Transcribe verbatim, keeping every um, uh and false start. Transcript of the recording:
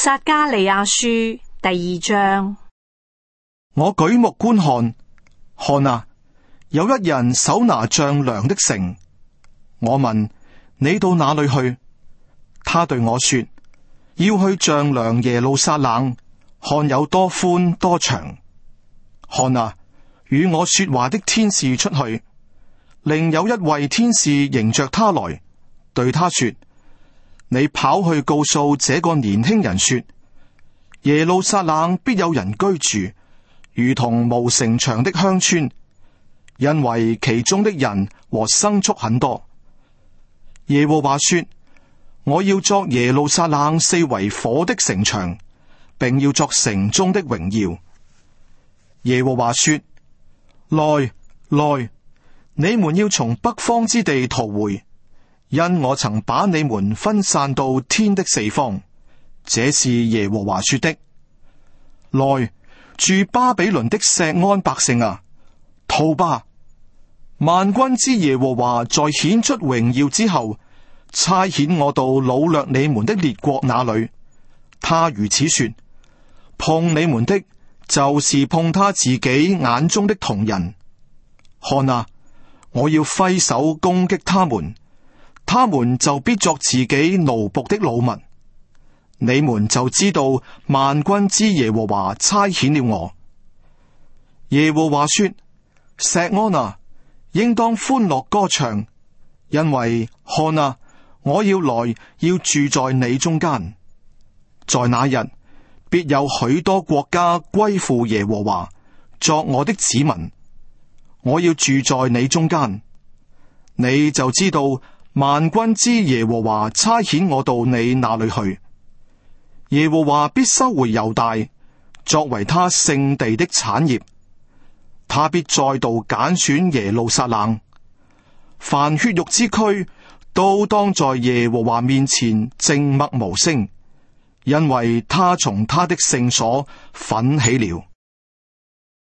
撒迦利亞書第二章。 我舉目觀看，看啊，有一人手拿丈量的繩。我問，你到哪裏去？他對我說，要去丈量耶路撒冷，看有多寬多長。看啊，與我說話的天使出去，另有一位天使迎着他來，對他說，你跑去告訴這個年輕人說，耶路撒冷必有人居住，如同無城牆的鄉村，因為其中的人和牲畜很多。耶和華說，我要作耶路撒冷四圍火的城牆，並要作城中的榮耀。耶和華說，來來，你們要從北方之地逃回，因我曾把你們分散到天的四方。這是耶和華說的。來，住巴比倫的錫安百姓啊，逃吧！萬軍之耶和華在顯出榮耀之後，差遣我到擄掠你們的列國那裏。他如此說，碰你們的，就是碰他自己眼中的瞳人。看啊，我要揮手攻擊他們，他們就必作自己奴僕的擄物。你們就知道萬軍之耶和華差遣了我。耶和華說，錫安啊，應當歡樂歌唱，因為看啊，我要來，要住在你中間。在那日，必有許多國家歸附耶和華，作我的子民。我要住在你中間，你就知道萬軍之耶和華差遣我到你那裏去。耶和華必收回猶大，作為他聖地的產業。他必再度揀選耶路撒冷。凡血肉之軀都當在耶和華面前靜默無聲，因為他從他的聖所奮起了。